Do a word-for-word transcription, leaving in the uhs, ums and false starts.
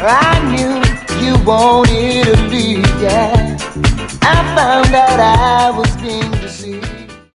I knew you wanted to leave, yeah. I found out I was being